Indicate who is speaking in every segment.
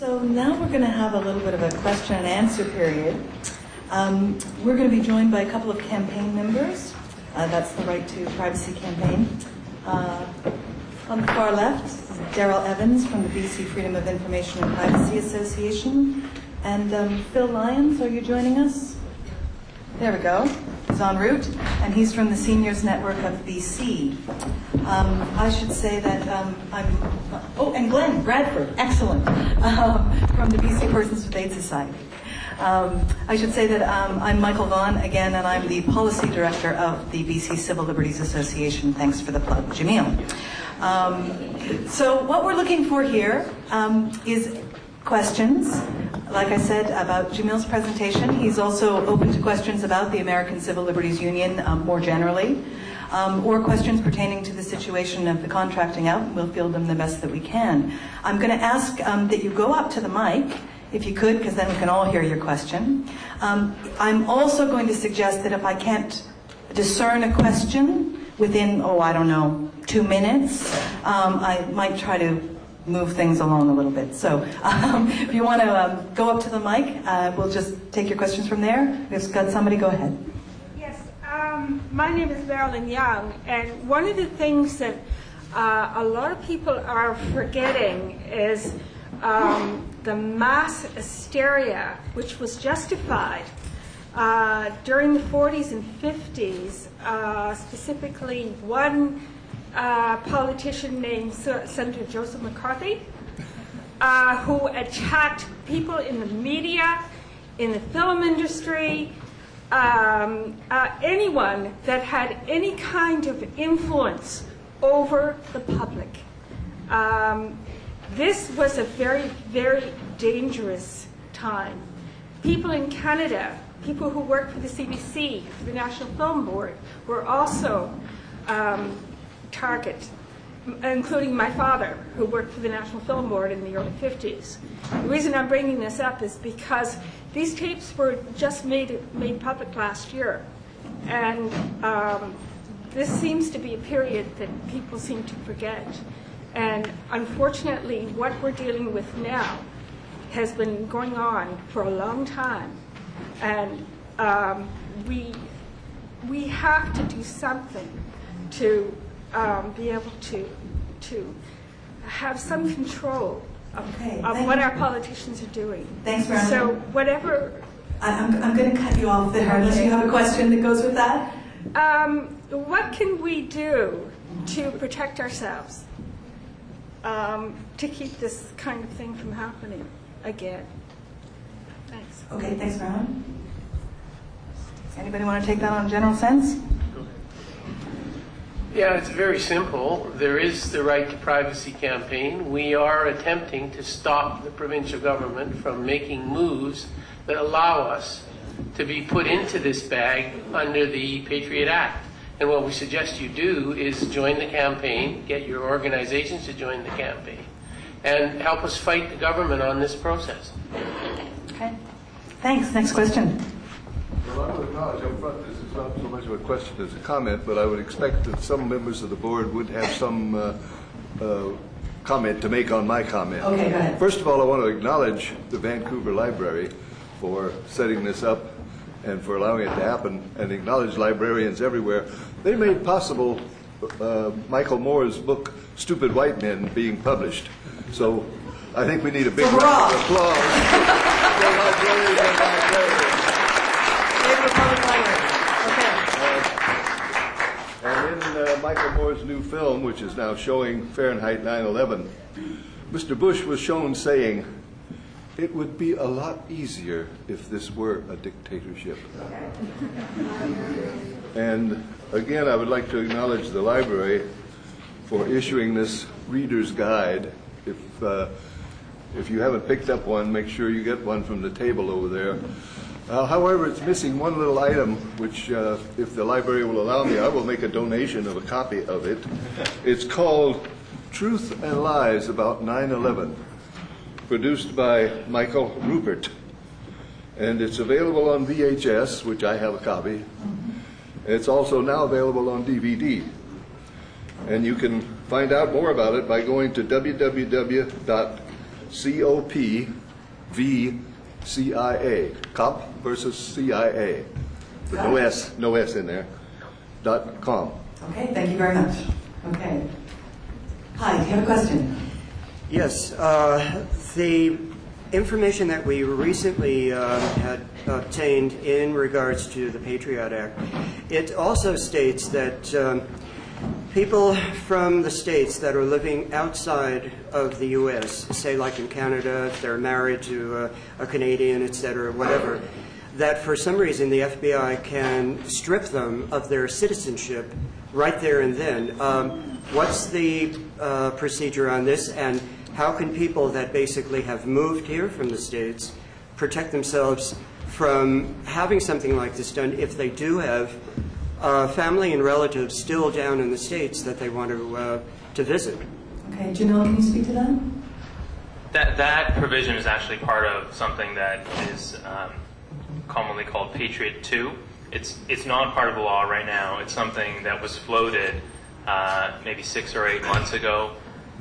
Speaker 1: So now we're going to have a little bit of a question and answer period. We're going to be joined by a couple of campaign members. That's the Right to Privacy campaign. On the far left is Daryl Evans from the BC Freedom of Information and Privacy Association. And Phil Lyons, are you joining us? There we go. He's en route. And he's from the Seniors Network of BC. I should say that and Glenn Bradford, excellent, from the BC Persons with AIDS Society. I should say that I'm Michael Vaughan again, and I'm the Policy Director of the BC Civil Liberties Association. Thanks for the plug, Jamil. So what we're looking for here is questions, like I said, about Jamil's presentation. He's also open to questions about the American Civil Liberties Union more generally, or questions pertaining to the situation of the contracting out. We'll field them the best that we can. I'm going to ask that you go up to the mic, if you could, because then we can all hear your question. I'm also going to suggest that if I can't discern a question within, 2 minutes, I might try to move things along a little bit. So if you want to go up to the mic, we'll just take your questions from there. We've got somebody, go ahead.
Speaker 2: Yes, my name is Marilyn Young, and one of the things that a lot of people are forgetting is the mass hysteria which was justified during the 40s and 50s, specifically one politician named Senator Joseph McCarthy, who attacked people in the media, in the film industry, anyone that had any kind of influence over the public. This was a very, very dangerous time. People in Canada, people who worked for the CBC, for the National Film Board, were also target, including my father, who worked for the National Film Board in the early 50s. The reason I'm bringing this up is because these tapes were just made public last year. And this seems to be a period that people seem to forget. And unfortunately, what we're dealing with now has been going on for a long time. And we have to do something to be able to have some control of what our politicians are doing.
Speaker 1: Thanks, Marilyn.
Speaker 2: So whatever...
Speaker 1: I'm going to cut you off there unless you have a question that goes with that.
Speaker 2: What can we do to protect ourselves, to keep this kind of thing from happening again? Thanks.
Speaker 1: Okay, thanks, Marilyn. Anybody want to take that on general sense?
Speaker 3: Yeah, it's very simple. There is the Right to Privacy campaign. We are attempting to stop the provincial government from making moves that allow us to be put into this bag under the Patriot Act. And what we suggest you do is join the campaign, get your organizations to join the campaign, and help us fight the government on this process.
Speaker 1: Okay. Thanks. Next question.
Speaker 4: Well, I would acknowledge up front this is not so much of a question as a comment, but I would expect that some members of the board would have some comment to make on my comment.
Speaker 1: Okay, go ahead.
Speaker 4: First of all, I want to acknowledge the Vancouver Library for setting this up and for allowing it to happen, and acknowledge librarians everywhere. They made possible Michael Moore's book, Stupid White Men, being published. So I think we need a big round of applause for librarians and librarians. And in Michael Moore's new film, which is now showing Fahrenheit 9/11, Mr. Bush was shown saying, "It would be a lot easier if this were a dictatorship." And again, I would like to acknowledge the library for issuing this reader's guide. If you haven't picked up one, make sure you get one from the table over there. However, it's missing one little item, which, if the library will allow me, I will make a donation of a copy of it. It's called Truth and Lies About 9/11, produced by Michael Rupert. And it's available on VHS, which I have a copy. It's also now available on DVD. And you can find out more about it by going to www.civil CIA, COP versus CIA, with no S in there, .com.
Speaker 1: Okay, thank you very much. Okay. Hi, do you have a question?
Speaker 5: Yes, the information that we recently had obtained in regards to the Patriot Act, it also states that people from the states that are living outside of the U.S., say like in Canada, if they're married to a Canadian, et cetera, whatever, that for some reason the FBI can strip them of their citizenship right there and then. What's the procedure on this, and how can people that basically have moved here from the States protect themselves from having something like this done if they do have family and relatives still down in the States that they want to visit?
Speaker 1: Okay, Jamil, can you speak to that?
Speaker 6: That provision is actually part of something that is commonly called Patriot 2. It's not part of the law right now. It's something that was floated maybe 6 or 8 months ago.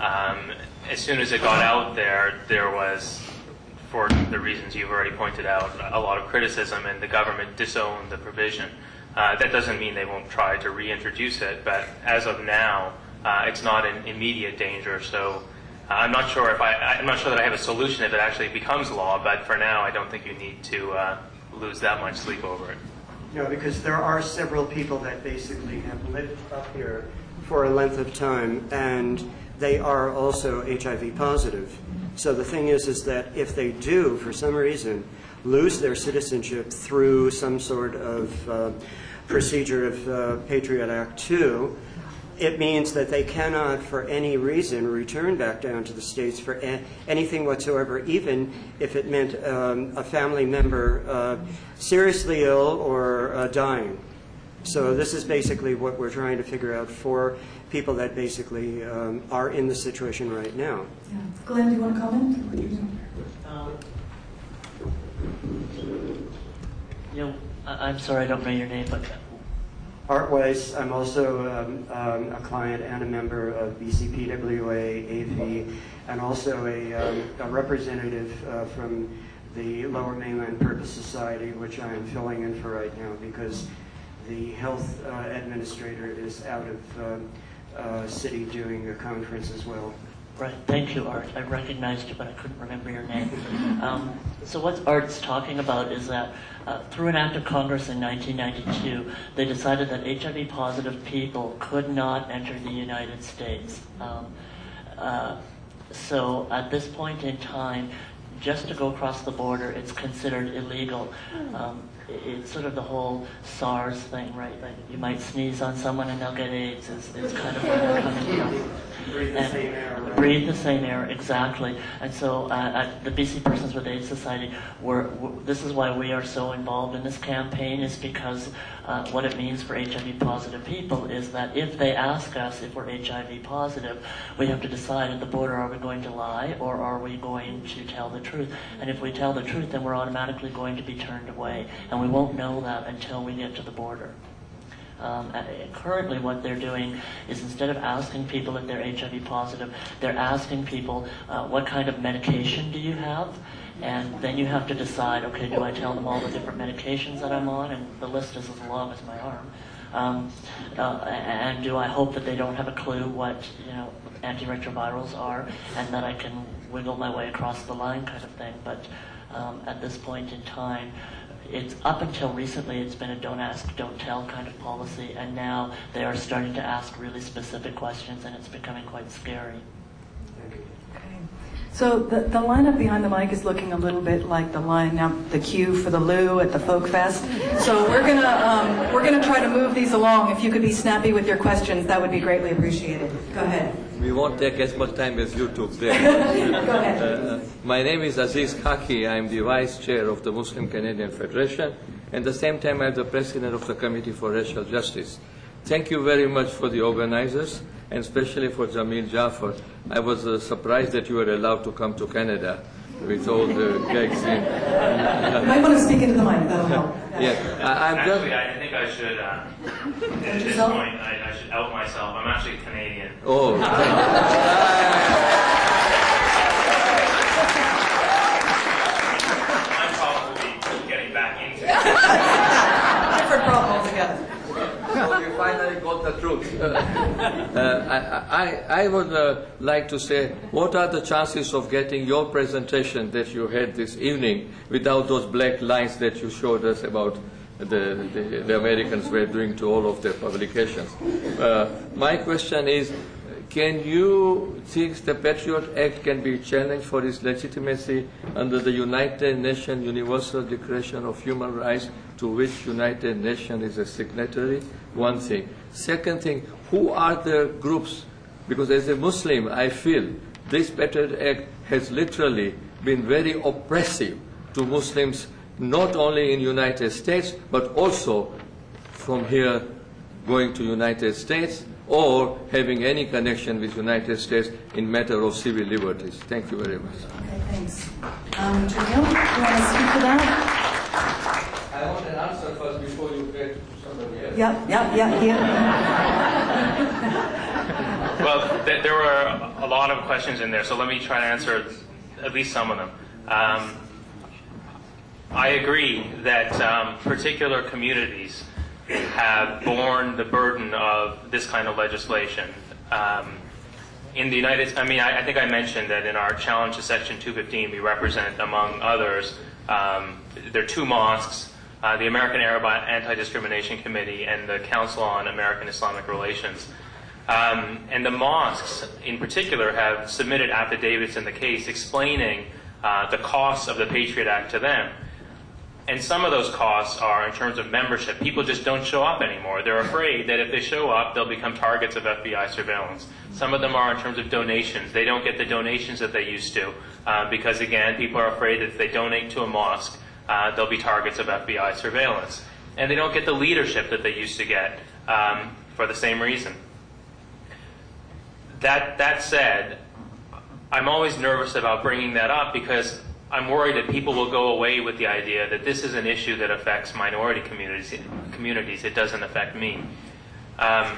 Speaker 6: As soon as it got out there was, for the reasons you've already pointed out, a lot of criticism, and the government disowned the provision. That doesn't mean they won't try to reintroduce it, but as of now, it's not in immediate danger. So I'm not sure that I have a solution if it actually becomes law. But for now, I don't think you need to lose that much sleep over it.
Speaker 5: No, because there are several people that basically have lived up here for a length of time, and they are also HIV positive. So the thing is that if they do, for some reason, lose their citizenship through some sort of procedure of Patriot Act 2, it means that they cannot, for any reason, return back down to the States for anything whatsoever, even if it meant a family member seriously ill or dying. So this is basically what we're trying to figure out for people that basically are in the situation right now.
Speaker 1: Yeah. Glenn, do you want to comment?
Speaker 7: I'm sorry, I don't know your name, but...
Speaker 5: Art Weiss. I'm also a client and a member of BCPWA, AV, and also a representative from the Lower Mainland Purpose Society, which I am filling in for right now because the health administrator is out of city doing a conference as well.
Speaker 7: Right, thank you, Art. I recognized you, but I couldn't remember your name. So what Art's talking about is that through an act of Congress in 1992, they decided that HIV-positive people could not enter the United States. So at this point in time, just to go across the border, it's considered illegal. It's sort of the whole SARS thing, right? Like you might sneeze on someone and they'll get AIDS. It's kind of where they're coming from.
Speaker 5: Breathe the same air. Right?
Speaker 7: Breathe the same air, exactly. And so at the BC Persons with AIDS Society, this is why we are so involved in this campaign, is because what it means for HIV positive people is that if they ask us if we're HIV positive, we have to decide at the border, are we going to lie or are we going to tell the truth? And if we tell the truth, then we're automatically going to be turned away. And we won't know that until we get to the border. Currently what they're doing is, instead of asking people if they're HIV positive, they're asking people what kind of medication do you have, and then you have to decide, okay, do I tell them all the different medications that I'm on, and the list is as long as my arm, and do I hope that they don't have a clue what antiretrovirals are, and that I can wiggle my way across the line kind of thing. But at this point in time, it's up until recently, it's been a don't ask, don't tell kind of policy, and now they are starting to ask really specific questions, and it's becoming quite scary.
Speaker 1: Okay. So the lineup behind the mic is looking a little bit like the queue for the Lou at the Folk Fest. So we're gonna try to move these along. If you could be snappy with your questions, that would be greatly appreciated. Go ahead.
Speaker 8: We won't take as much time as you took there.
Speaker 1: Go ahead.
Speaker 8: My name is Aziz Khaki. I'm the Vice Chair of the Muslim Canadian Federation, and at the same time I'm the President of the Committee for Racial Justice. Thank you very much for the organizers, and especially for Jamil Jaffer. I was surprised that you were allowed to come to Canada with all the gigs in.
Speaker 1: You might want to speak into the mic, that'll help.
Speaker 8: Yeah,
Speaker 6: Actually, I think I should, at this point, I should out myself. I'm actually Canadian.
Speaker 8: Oh. I would like to say, what are the chances of getting your presentation that you had this evening without those black lines that you showed us about the Americans were doing to all of their publications? My question is, can you think the Patriot Act can be challenged for its legitimacy under the United Nations Universal Declaration of Human Rights, to which United Nations is a signatory? One thing. Second thing, who are the groups? Because as a Muslim, I feel this Patriot Act has literally been very oppressive to Muslims, not only in United States, but also from here going to United States or having any connection with United States in matter of civil liberties. Thank you very much.
Speaker 1: Okay, thanks. Jamil, do you want to speak to that?
Speaker 8: I want an answer first before you get to somebody else.
Speaker 1: Yeah, here.
Speaker 6: Well, there were a lot of questions in there, so let me try to answer at least some of them. I agree that particular communities have borne the burden of this kind of legislation. In the United States, I think I mentioned that in our challenge to Section 215, we represent, among others, there are two mosques, the American Arab Anti-Discrimination Committee and the Council on American Islamic Relations. And the mosques, in particular, have submitted affidavits in the case explaining the costs of the Patriot Act to them. And some of those costs are in terms of membership. People just don't show up anymore. They're afraid that if they show up, they'll become targets of FBI surveillance. Some of them are in terms of donations. They don't get the donations that they used to because, again, people are afraid that if they donate to a mosque, they'll be targets of FBI surveillance. And they don't get the leadership that they used to get for the same reason. That said, I'm always nervous about bringing that up because I'm worried that people will go away with the idea that this is an issue that affects minority communities. It doesn't affect me. I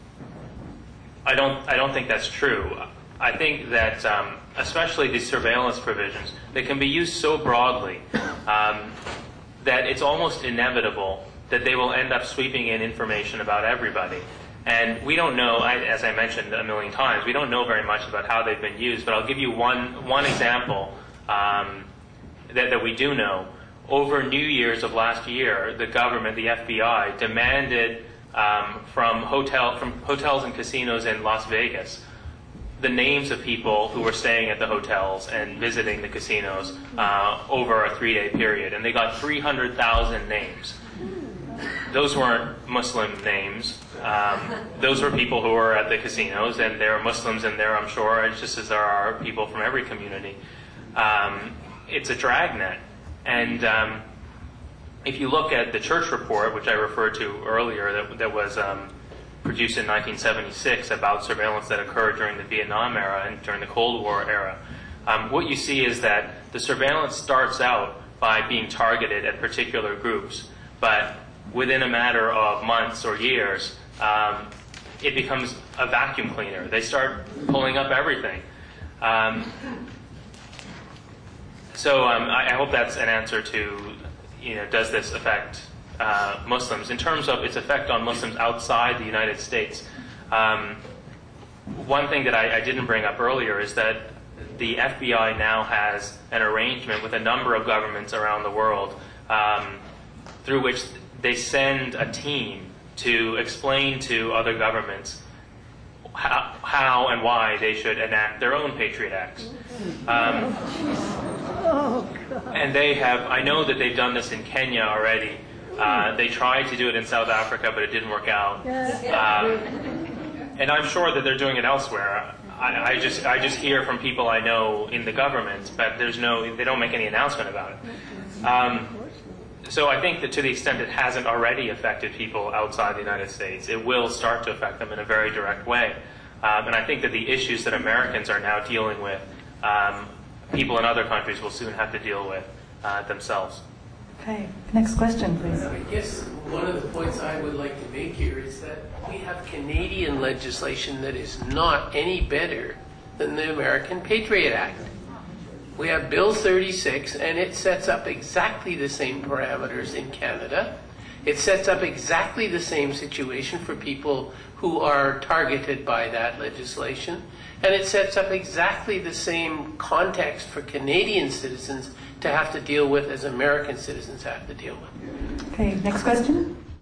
Speaker 6: don't think that's true. I think that especially these surveillance provisions, they can be used so broadly that it's almost inevitable that they will end up sweeping in information about everybody. And we don't know, as I mentioned a million times, we don't know very much about how they've been used. But I'll give you one example that we do know. Over New Year's of last year, the government, the FBI, demanded from hotels and casinos in Las Vegas the names of people who were staying at the hotels and visiting the casinos over a 3-day period. And they got 300,000 names. Those weren't Muslim names. Those were people who were at the casinos, and there are Muslims in there, I'm sure, just as there are people from every community. It's a dragnet. And if you look at the Church report, which I referred to earlier, that was produced in 1976 about surveillance that occurred during the Vietnam era and during the Cold War era, what you see is that the surveillance starts out by being targeted at particular groups, but within a matter of months or years, it becomes a vacuum cleaner. They start pulling up everything. So I hope that's an answer to, does this affect Muslims? In terms of its effect on Muslims outside the United States, one thing that I didn't bring up earlier is that the FBI now has an arrangement with a number of governments around the world through which they send a team to explain to other governments how and why they should enact their own Patriot Acts. And they have, I know that they've done this in Kenya already. They tried to do it in South Africa, but it didn't work out. And I'm sure that they're doing it elsewhere. I just hear from people I know in the government, but they don't make any announcement about it. So I think that to the extent it hasn't already affected people outside the United States, it will start to affect them in a very direct way. And I think that the issues that Americans are now dealing with, people in other countries will soon have to deal with themselves.
Speaker 1: Okay, next question, please.
Speaker 3: I guess one of the points I would like to make here is that we have Canadian legislation that is not any better than the American Patriot Act. We have Bill 36, and it sets up exactly the same parameters in Canada. It sets up exactly the same situation for people who are targeted by that legislation, and it sets up exactly the same context for Canadian citizens to have to deal with as American citizens have to deal with.
Speaker 1: Okay, next question.